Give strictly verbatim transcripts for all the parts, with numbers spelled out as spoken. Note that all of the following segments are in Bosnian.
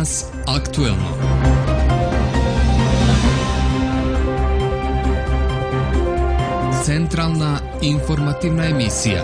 Danas aktuelno. Centralna informativna emisija.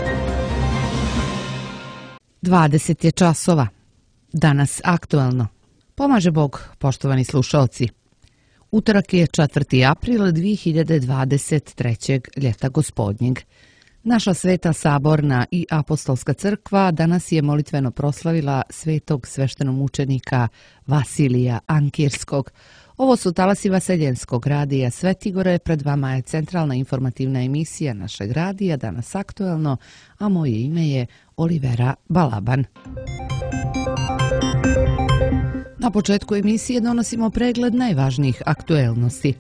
dvadeset je časova. Danas aktuelno. Pomaže Bog, poštovani slušalci. Utorak je četvrti april dve hiljade dvadeset trećeg ljeta gospodnjeg. Naša Sveta Saborna i Apostolska crkva danas je molitveno proslavila svetog sveštenomučenika Vasilija Ankirskog. Ovo su talasi Vaseljenskog radija Svetigore, pred vama je centralna informativna emisija našeg radija, danas aktuelno, a moje ime je Olivera Balaban. Na početku emisije donosimo pregled najvažnijih aktuelnosti.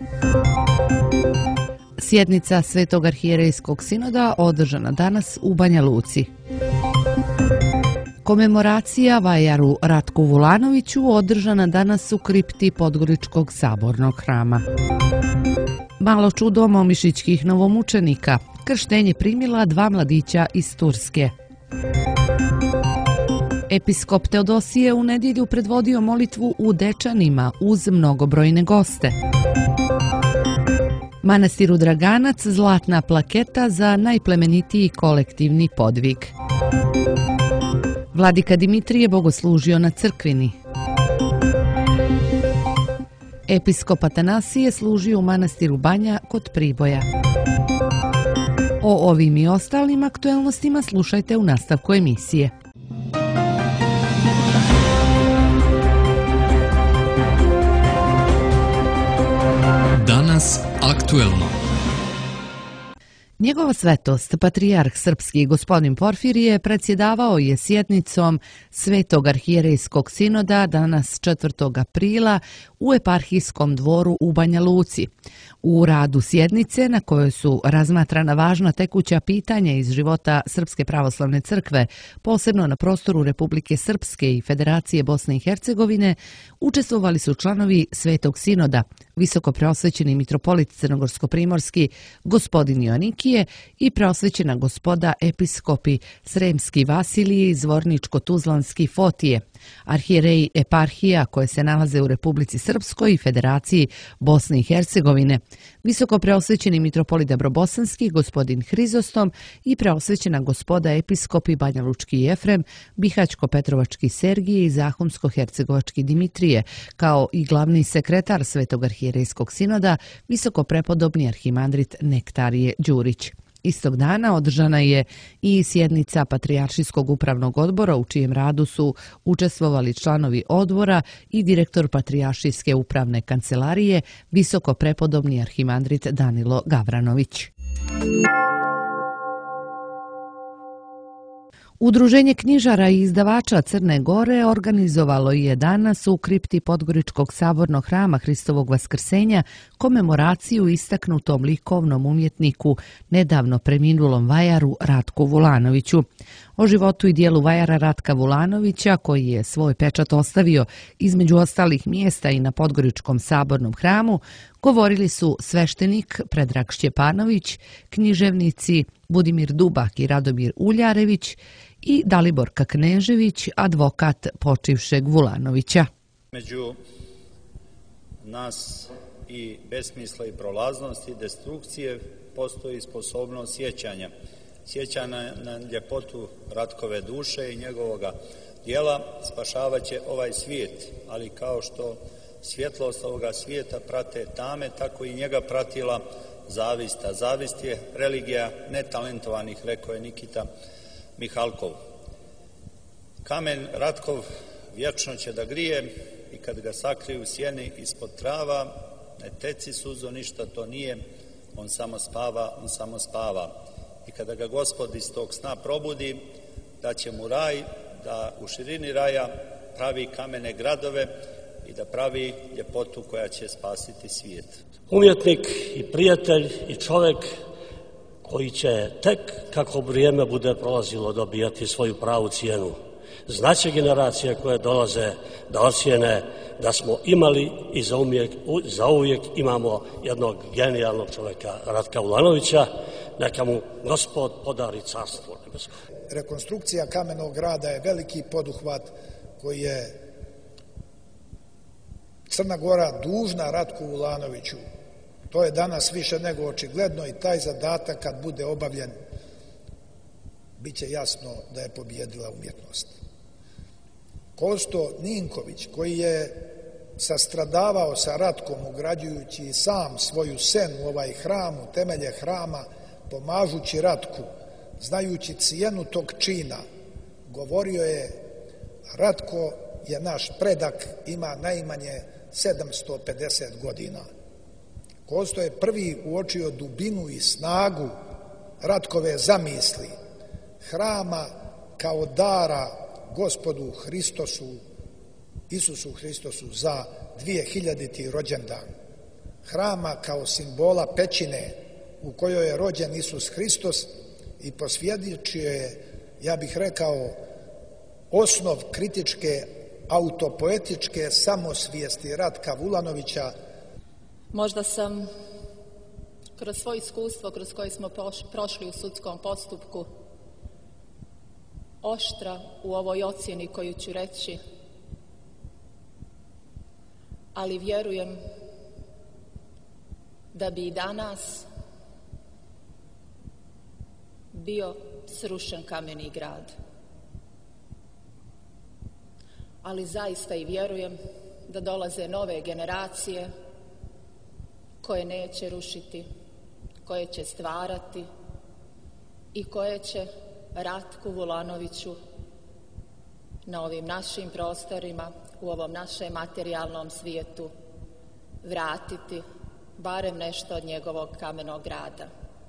Sjednica Svetog arhijerejskog sinoda održana danas u Banja Luci. Komemoracija vajaru Ratku Vulanoviću održana danas u kripti Podgoričkog sabornog hrama. Malo čudo momišićkih novomučenika. Krštenje primila dva mladića iz Turske. Episkop Teodosije u nedjelju predvodio molitvu u Dečanima uz mnogobrojne goste. Manastiru Draganac zlatna plaketa za najplemenitiji kolektivni podvig. Vladika Dimitrije bogoslužio na crkvini. Episkop Atanasije služio u manastiru Banja kod Priboja. O ovim i ostalim aktuelnostima slušajte u nastavku emisije. Danas aktuelno. Njegova svetost, patrijarh srpski gospodin Porfirije, predsjedavao je sjednicom Svetog arhijerejskog sinoda danas četvrtog aprila u eparhijskom dvoru u Banja Luci. U radu sjednice, na kojoj su razmatrana važna tekuća pitanja iz života Srpske pravoslavne crkve, posebno na prostoru Republike Srpske i Federacije Bosne i Hercegovine, učestvovali su članovi Svetog sinoda, visoko preosvećeni mitropolit crnogorsko-primorski gospodin Joanikije i preosvećena gospoda episkopi Sremski Vasilije i Zvorničko-Tuzlanski Fotije, arhijereji eparhija koje se nalaze u Republici Srpskoj i Federaciji Bosne i Hercegovine, visoko preosvećeni mitropolit Dabrobosanski gospodin Hrizostom i preosvećena gospoda episkopi Banja Lučki Jefrem, Bihać-Petrovački Sergije i Zahumsko-Hercegovački Dimitrije, kao i glavni sekretar Svetog arhijerejskog sinoda, visoko prepodobni arhimandrit Nektarije Đurić. Istog dana održana je i sjednica Patrijaršijskog upravnog odbora u čijem radu su učestvovali članovi odbora i direktor Patrijaršijske upravne kancelarije, visoko prepodobni arhimandrit Danilo Gavranović. Udruženje knjižara i izdavača Crne Gore organizovalo je danas u kripti Podgoričkog sabornog hrama Hristovog vaskrsenja komemoraciju istaknutom likovnom umjetniku, nedavno preminulom vajaru Ratku Vulanoviću. O životu i dijelu vajara Ratka Vulanovića, koji je svoj pečat ostavio između ostalih mjesta i na Podgoričkom sabornom hramu, govorili su sveštenik Predrag Šćepanović, književnici Budimir Dubak i Radomir Uljarević i Daliborka Knežević, advokat počivšeg Vulanovića. Među nas i besmisla i prolaznosti i destrukcije postoji sposobnost sjećanja. Sjećanja na ljepotu Ratkove duše i njegovoga djela spašavat će ovaj svijet, ali kao što svjetlost ovoga svijeta prate tame, tako i njega pratila zavist. A zavist je religija netalentovanih, rekao je Nikita Mihalkov. Kamen Ratkov vječno će da grije i kad ga sakriju u sjeni ispod trava, ne teci suzo, ništa to nije, on samo spava, on samo spava. I kada ga Gospod iz tog sna probudi, da će mu raj, da u širini raja pravi kamene gradove i da pravi ljepotu koja će spasiti svijet. Umjetnik i prijatelj i čovjek koji će tek kako vrijeme bude prolazilo dobijati svoju pravu cijenu. Znaće generacije koje dolaze da ocijene da smo imali i za uvijek imamo jednog genijalnog čovjeka, Ratka Vulanovića, neka mu Gospod podari carstvo nebesko. Rekonstrukcija kamenog grada je veliki poduhvat koji je Crna Gora dužna Ratku Vulanoviću. To je danas više nego očigledno i taj zadatak kad bude obavljen bit će jasno da je pobijedila umjetnost. Kosto Ninković, koji je sastradavao sa Ratkom ugrađujući i sam svoju senu u ovaj hram, u temelje hrama, pomažući Ratku, znajući cijenu tog čina, govorio je: Ratko je naš predak, ima najmanje sedamsto pedeset godina. Kosto je prvi uočio dubinu i snagu Ratkove zamisli, hrama kao dara Gospodu Hristosu, Isusu Hristosu za dvijehiljaditi rođendan, hrama kao simbola pećine u kojoj je rođen Isus Hristos i posvjedočio je, ja bih rekao, osnov kritičke autopoetičke samosvijesti Ratka Vulanovića. Možda sam kroz svoje iskustvo kroz koje smo prošli u sudskom postupku oštra u ovoj ocjeni koju ću reći, ali vjerujem da bi i danas bio srušen Kameni grad. Ali zaista i vjerujem da dolaze nove generacije koje neće rušiti, koje će stvarati i koje će Ratku Vulanoviću na ovim našim prostorima, u ovom našem materijalnom svijetu vratiti barem nešto od njegovog kamenog grada.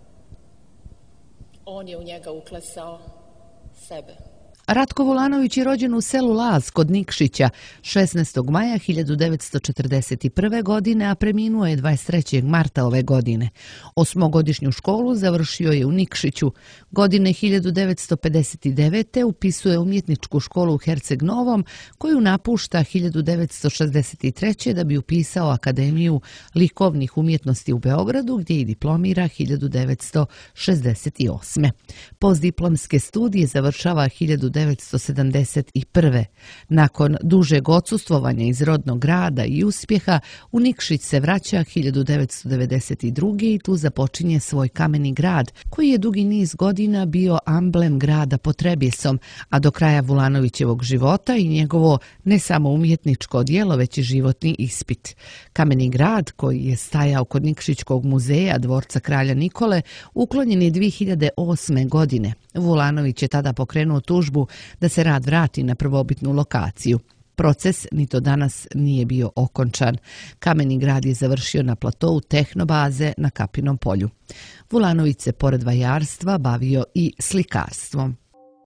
On je u njega uklesao sebe. Ratko Vulanović je rođen u selu Laz kod Nikšića šesnaestog maja hiljadu devetsto četrdeset prve. godine, a preminuo je dvadeset trećeg marta ove godine. Osmogodišnju školu završio je u Nikšiću. Godine hiljadu devetsto pedeset devete. upisuje umjetničku školu u Herceg Novom, koju napušta hiljadu devetsto šezdeset treće. da bi upisao Akademiju likovnih umjetnosti u Beogradu, gdje i diplomira hiljadu devetsto šezdeset osme. Postdiplomske studije završava hiljadu devetsto sedamdeset prve. Nakon dužeg odsustvovanja iz rodnog grada i uspjeha, u Nikšić se vraća hiljadu devetsto devedeset druge. i tu započinje svoj kameni grad, koji je dugi niz godina bio amblem grada pod Trebjesom, a do kraja Vulanovićevog života i njegovo ne samo umjetničko djelo, već i životni ispit. Kameni grad, koji je stajao kod Nikšićkog muzeja dvorca kralja Nikole, uklonjen je dvije hiljade osme. godine. Vulanović je tada pokrenuo tužbu da se rad vrati na prvobitnu lokaciju. Proces ni do danas nije bio okončan. Kameni grad je završio na platou Tehnobaze na Kapinom polju. Vulanović se pored vajarstva bavio i slikarstvom.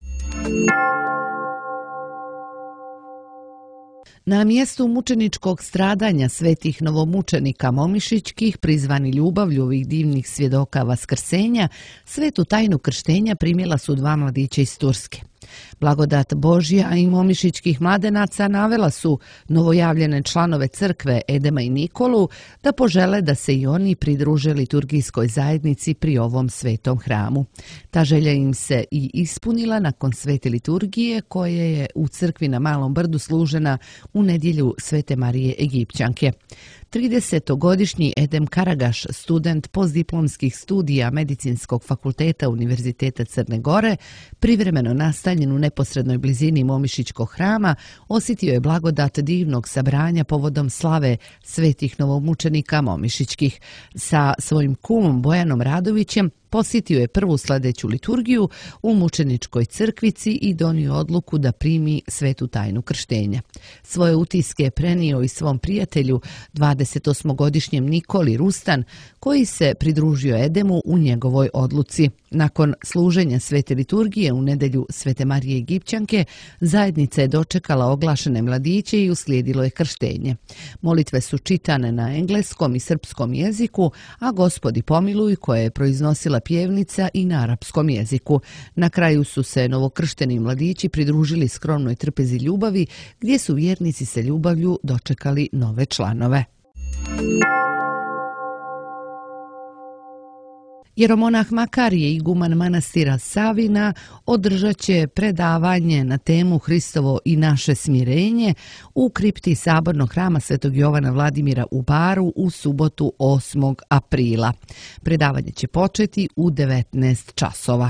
Na mjestu mučeničkog stradanja svetih novomučenika momišićkih, prizvani ljubavlju ovih divnih svjedoka vaskrsenja, svetu tajnu krštenja primjela su dva mladića iz Turske. Blagodat Božja i momišićkih mladenaca navela su novojavljene članove crkve Edema i Nikolu da požele da se i oni pridruže liturgijskoj zajednici pri ovom svetom hramu. Ta želja im se i ispunila nakon svete liturgije koje je u crkvi na Malom brdu služena u nedjelju Svete Marije Egipćanke. tridesetogodišnji Edem Karagaš, student postdiplomskih studija Medicinskog fakulteta Univerziteta Crne Gore, privremeno nastanjen u neposrednoj blizini Momišićkog hrama, osjetio je blagodat divnog sabranja povodom slave svetih novomučenika momišićkih. Sa svojim kumom Bojanom Radovićem posjetio je prvu sljedeću liturgiju u mučeničkoj crkvici i donio odluku da primi svetu tajnu krštenja. Svoje utiske je prenio i svom prijatelju, dvadesetosmogodišnjem Nikoli Rustan, koji se pridružio Edemu u njegovoj odluci. Nakon služenja svete liturgije u nedjelju Svete Marije Egipćanke, zajednica je dočekala oglašene mladiće i uslijedilo je krštenje. Molitve su čitane na engleskom i srpskom jeziku, a Gospodi pomiluj koje je proiznosila pjevnica i na arapskom jeziku. Na kraju su se novokršteni mladići pridružili skromnoj trpezi ljubavi, gdje su vjernici sa ljubavlju dočekali nove članove. Jeromonah Makarije, iguman manastira Savina, održat će predavanje na temu Hristovo i naše smirenje u kripti Sabornog hrama Svetog Jovana Vladimira u Baru u subotu osmog aprila. Predavanje će početi u devetnaest časova.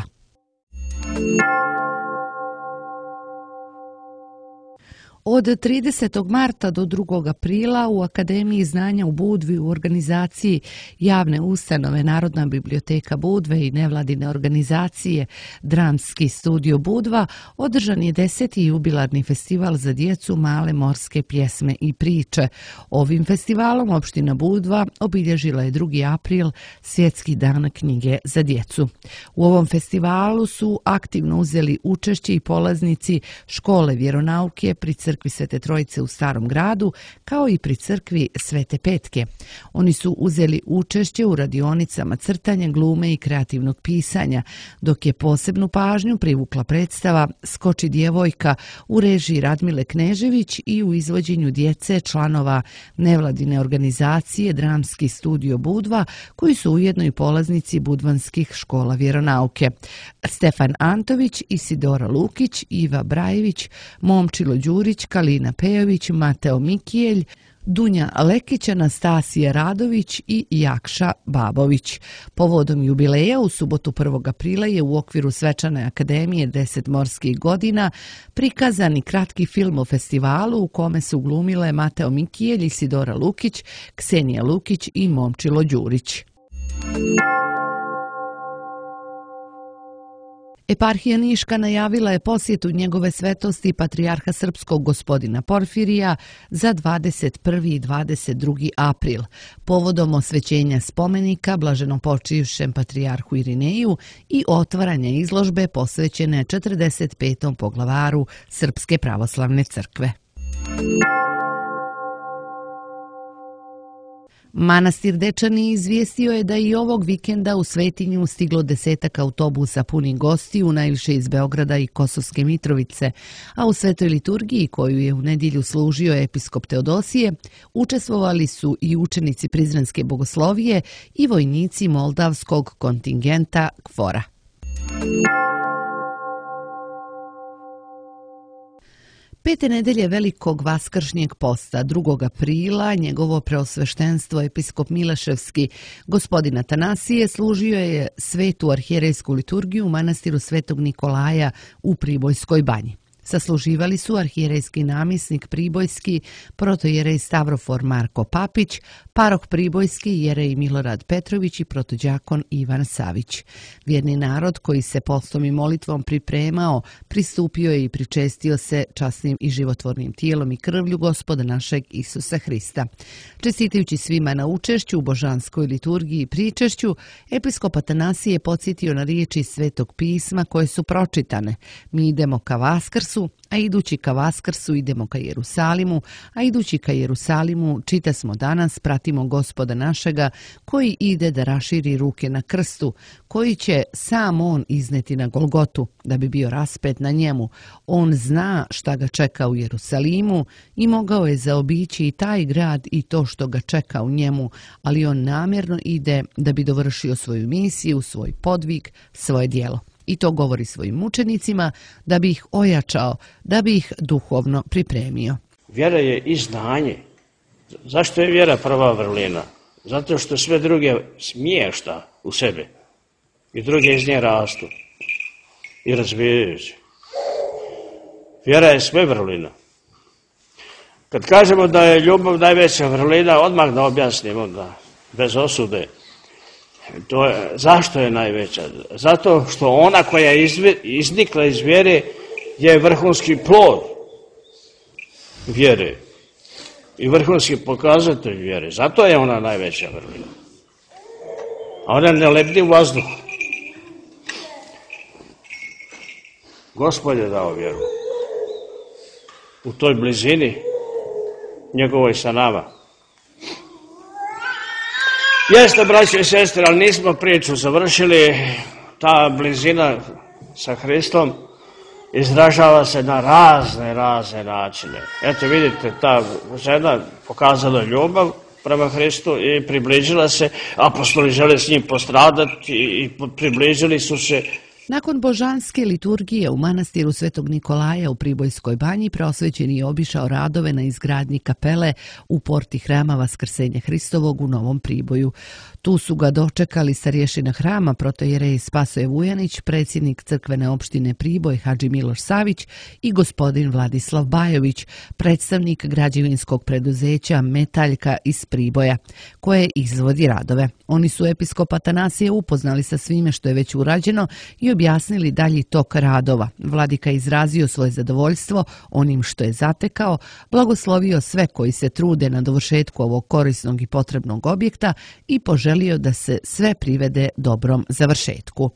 Od tridesetog marta do drugog aprila u Akademiji znanja u Budvi u organizaciji javne ustanove Narodna biblioteka Budve i nevladine organizacije Dramski studio Budva održan je deseti jubilarni festival za djecu male morske pjesme i priče. Ovim festivalom opština Budva obilježila je drugi april, Svjetski dan knjige za djecu. U ovom festivalu su aktivno uzeli učešće i polaznici škole vjeronauke pri crkvi Svete Trojice u Starom gradu, kao i pri crkvi Svete Petke. Oni su uzeli učešće u radionicama crtanja, glume i kreativnog pisanja, dok je posebnu pažnju privukla predstava Skoči djevojka u režiji Radmile Knežević i u izvođenju djece članova nevladine organizacije Dramski studio Budva, koji su ujedno i polaznici budvanskih škola vjeronauke. Stefan Antović, Isidora Lukić, Iva Brajević, Momčilo Đurić, Kalina Pejović, Mateo Mikijelj, Dunja Lekić, Anastasija Radović i Jakša Babović. Povodom jubileja u subotu prvog aprila je u okviru Svečane akademije deset morskih godina prikazani kratki film o festivalu u kome su glumile Mateo Mikijelj, Isidora Lukić, Ksenija Lukić i Momčilo Đurić. Eparhija Niška najavila je posjetu njegove svetosti patrijarha srpskog gospodina Porfirija za dvadeset prvi i dvadeset drugi april, povodom osvećenja spomenika blaženopočivšem patrijarhu Irineju i otvaranja izložbe posvećene četrdeset petom poglavaru Srpske pravoslavne crkve. Manastir Dečani izvijestio je da i ovog vikenda u Svetinju stiglo desetak autobusa punih gostiju, najviše iz Beograda i Kosovske Mitrovice, a u svetoj liturgiji koju je u nedjelju služio episkop Teodosije, učestvovali su i učenici Prizrenske bogoslovije i vojnici moldavskog kontingenta KFOR-a. Pete nedelje velikog vaskršnjeg posta, drugog aprila, njegovo preosveštenstvo episkop Mileševski, gospodin Atanasije, služio je svetu arhijerejsku liturgiju u manastiru Svetog Nikolaja u Pribojskoj banji. Sasluživali su arhijerejski namjesnik Pribojski, protojerej Stavrofor Marko Papić, parok Pribojski, jerej Milorad Petrović i protođakon Ivan Savić. Vjerni narod koji se postom i molitvom pripremao, pristupio je i pričestio se časnim i životvornim tijelom i krvlju Gospoda našeg Isusa Hrista. Čestitajući svima na učešću u božanskoj liturgiji i pričešću, episkop Atanasije je podsjetio na riječi Svetog pisma koje su pročitane. Mi idemo ka Vaskrsu, a idući ka Vaskrsu idemo ka Jerusalimu, a idući ka Jerusalimu čitasmo danas, pratimo Gospoda našega koji ide da raširi ruke na krstu, koji će sam on izneti na Golgotu da bi bio raspet na njemu. On zna šta ga čeka u Jerusalimu i mogao je zaobići i taj grad i to što ga čeka u njemu, ali on namjerno ide da bi dovršio svoju misiju, svoj podvig, svoje djelo. I to govori svojim mučenicima da bi ih ojačao, da bi ih duhovno pripremio. Vjera je i znanje. Zašto je vjera prva vrlina? Zato što sve druge smješta u sebe i druge iz nje rastu i razvijaju se. Vjera je sve vrlina. Kad kažemo da je ljubav najveća vrlina, odmah da objasnimo, da, bez osude. To je, zašto je najveća? Zato što ona koja je iznikla iz vjere je vrhunski plod vjere i vrhunski pokazatelj vjere. Zato je ona najveća vrlina. A ona ne lebdi u vazduhu. Gospod je dao vjeru. U toj blizini njegovoj sa nama. Jeste, braće i sestre, ali nismo priču završili. Ta blizina sa Hristom izražava se na razne, razne načine. Eto, vidite, ta žena pokazala ljubav prema Hristu i približila se. Apostoli žele s njim postradati i približili su se. Nakon božanske liturgije u manastiru Svetog Nikolaja u Pribojskoj banji preosvećeni je obišao radove na izgradnji kapele u porti hrama Vaskrsenja Hristovog u Novom Priboju. Tu su ga dočekali starješina hrama protojerej Spasoje Vujanić, predsjednik crkvene opštine Priboj Hadži Miloš Savić i gospodin Vladislav Bajović, predstavnik građevinskog preduzeća Metaljka iz Priboja, koje izvodi radove. Oni su episkop Atanasije upoznali sa svime što je već urađeno i objasnili dalji tok radova. Vladika je izrazio svoje zadovoljstvo onim što je zatekao, blagoslovio sve koji se trude na dovršetku ovog korisnog i potrebnog objekta i poželio da se sve privede dobrom završetku.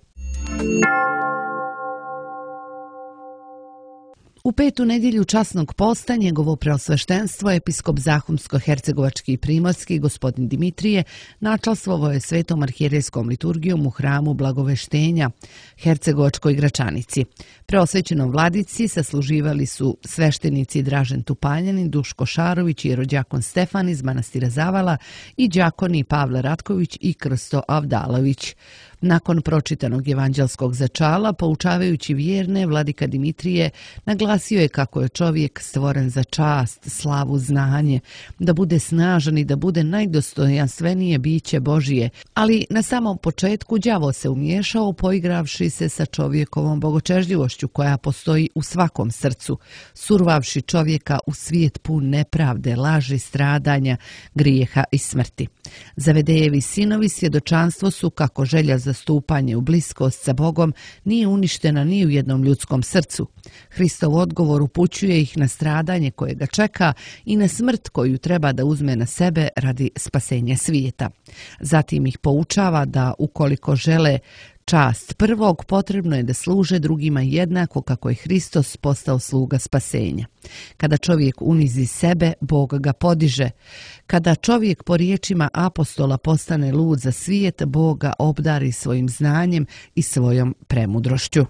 U petu nedjelju časnog posta njegovo preosveštenstvo episkop Zahumsko-hercegovački i primorski gospodin Dimitrije načalstvovao je svetom arhijerejskom liturgijom u hramu Blagoveštenja Hercegovačkoj Gračanici. Preosvećenom vladici sasluživali su sveštenici Dražen Tupaljanin, Duško Šarović i rođakon Stefan iz manastira Zavala i đakoni Pavle Ratković i Krsto Avdalović. Nakon pročitanog evanđelskog začala, poučavajući vjerne, vladika Dimitrije naglasio je kako je čovjek stvoren za čast, slavu, znanje, da bude snažan i da bude najdostojanstvenije biće Božije. Ali na samom početku đavo se umiješao, poigravši se sa čovjekovom bogočežljivošću koja postoji u svakom srcu, survavši čovjeka u svijet pun nepravde, laži, stradanja, grijeha i smrti. Zavedejevi sinovi svjedočanstvo su kako želja za stupanje u bliskost sa Bogom nije uništena ni u jednom ljudskom srcu. Hristov odgovor upućuje ih na stradanje koje ga čeka i na smrt koju treba da uzme na sebe radi spasenja svijeta. Zatim ih poučava da ukoliko žele čast prvog, potrebno je da služe drugima jednako kako je Hristos postao sluga spasenja. Kada čovjek unizi sebe, Bog ga podiže. Kada čovjek po riječima apostola postane lud za svijet, Bog ga obdari svojim znanjem i svojom premudrošću.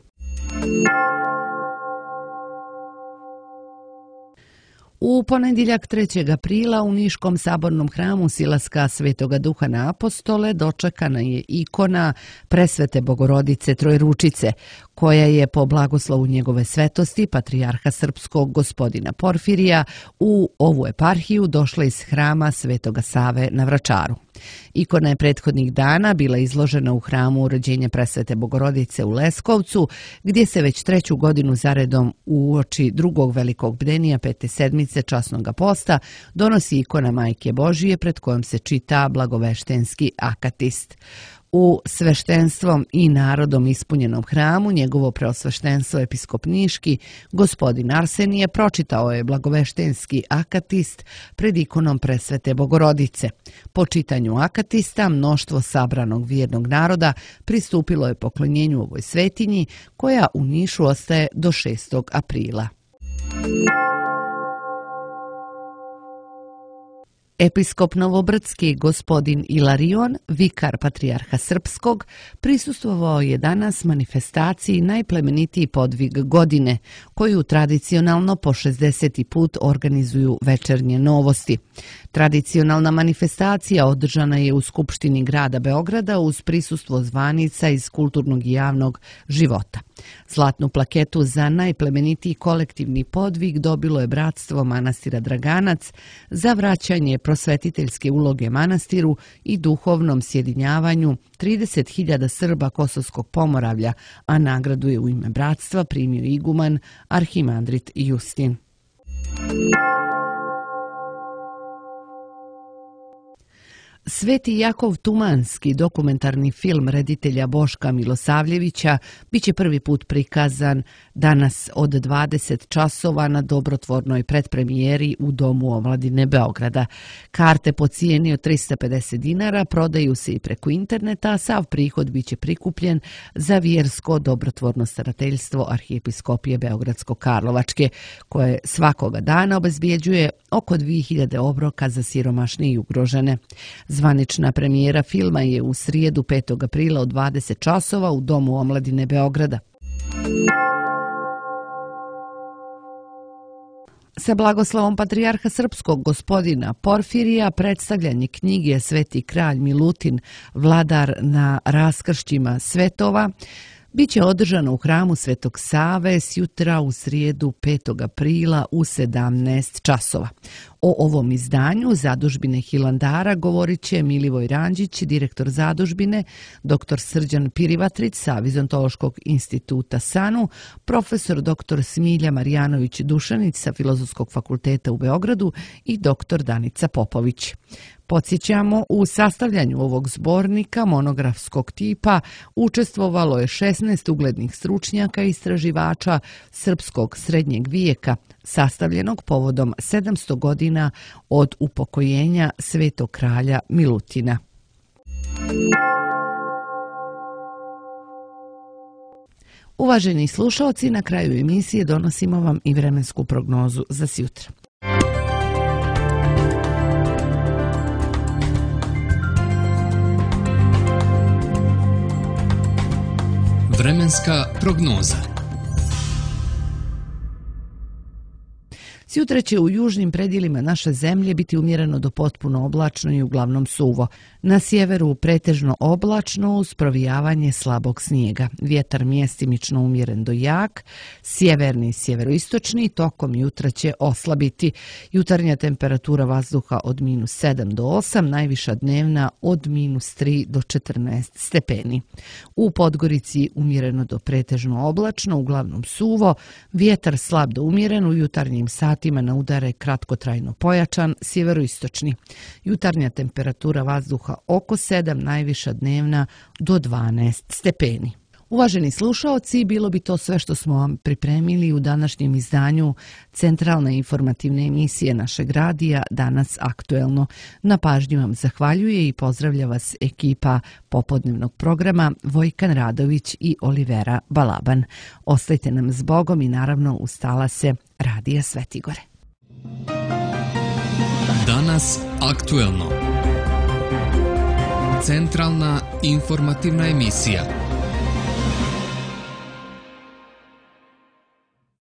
U ponedjeljak trećeg aprila u Niškom sabornom hramu Silaska Svetoga Duha na Apostole dočekana je ikona Presvete Bogorodice Trojručice, koja je po blagoslovu njegove svetosti patrijarha srpskog gospodina Porfirija u ovu eparhiju došla iz hrama Svetoga Save na Vračaru. Ikona je prethodnih dana bila izložena u hramu Urođenja Presvete Bogorodice u Leskovcu, gdje se već treću godinu zaredom uoči drugog velikog bdenija pete sedmice časnog posta donosi ikona Majke Božije pred kojom se čita blagoveštenski akatist. U sveštenstvom i narodom ispunjenom hramu njegovo preosveštenstvo episkop Niški, gospodin Arsenije, pročitao je blagoveštenski akatist pred ikonom Presvete Bogorodice. Po čitanju akatista mnoštvo sabranog vjernog naroda pristupilo je poklonjenju ovoj svetinji koja u Nišu ostaje do šestog aprila. Episkop Novobrdski gospodin Ilarion, vikar patrijarha srpskog, prisustvovao je danas manifestaciji najplemenitiji podvig godine, koju tradicionalno po šezdeseti put organizuju Večernje novosti. Tradicionalna manifestacija održana je u Skupštini grada Beograda uz prisustvo zvanica iz kulturnog i javnog života. Zlatnu plaketu za najplemenitiji kolektivni podvig dobilo je bratstvo manastira Draganac za vraćanje prosvetiteljske uloge manastiru i duhovnom sjedinjavanju trideset hiljada Srba Kosovskog Pomoravlja, a nagradu je u ime bratstva primio iguman arhimandrit Justin. Sveti Jakov Tumanski, dokumentarni film reditelja Boška Milosavljevića, bit će prvi put prikazan danas od dvadeset časova na dobrotvornoj predpremijeri u Domu omladine Beograda. Karte po cijeni od trista pedeset dinara prodaju se i preko interneta, a sav prihod bit će prikupljen za vjersko dobrotvorno starateljstvo Arhijepiskopije Beogradsko-Karlovačke, koje svakoga dana obezbjeđuje oko dvije hiljade obroka za siromašne i ugrožene. Zvanična premijera filma je u srijedu petog aprila od dvadeset časova u Domu omladine Beograda. Sa blagoslovom patrijarha srpskog gospodina Porfirija predstavljanje knjige Sveti kralj Milutin, vladar na raskršćima svetova, biće održano u hramu Svetog Save sjutra u srijedu petog aprila u sedamnaest časova. O ovom izdanju Zadužbine Hilandara govorit će Milivoj Ranđić, direktor Zadužbine, doktor Srđan Pirivatrić sa Vizontološkog instituta SANU, profesor doktor Smilja Marjanović-Dušanić sa Filozofskog fakulteta u Beogradu i doktor Danica Popović. Podsjećamo, u sastavljanju ovog zbornika monografskog tipa učestvovalo je šesnaest uglednih stručnjaka i istraživača srpskog srednjeg vijeka, sastavljenog povodom sedamsto godina od upokojenja Svetog kralja Milutina. Uvaženi slušaoci, na kraju emisije donosimo vam i vremensku prognozu za sjutra. Vremenska prognoza. Sjutra će u južnim predjelima naše zemlje biti umjereno do potpuno oblačno i uglavnom suvo. Na sjeveru pretežno oblačno uz provijavanje slabog snijega. Vjetar mjestimično umjeren do jak, sjeverni i sjeveroistočni tokom jutra će oslabiti. Jutarnja temperatura vazduha od minus sedam do osam, najviša dnevna od minus tri do četrnaest stepeni. U Podgorici umjereno do pretežno oblačno, uglavnom suvo, vjetar slab do umjeren, u jutarnjim satima na udare kratkotrajno pojačan, sjeveroistočni. Jutarnja temperatura vazduha oko sedam, najviša dnevna do dvanaest stepeni. Uvaženi slušaoci, bilo bi to sve što smo vam pripremili u današnjem izdanju centralne informativne emisije našeg radija Danas aktuelno. Na pažnju vam zahvaljuje i pozdravlja vas ekipa popodnevnog programa Vojkan Radović i Olivera Balaban. Ostajte nam s Bogom i naravno uz talase Radija Svetigore. Danas aktuelno. Centralna informativna emisija.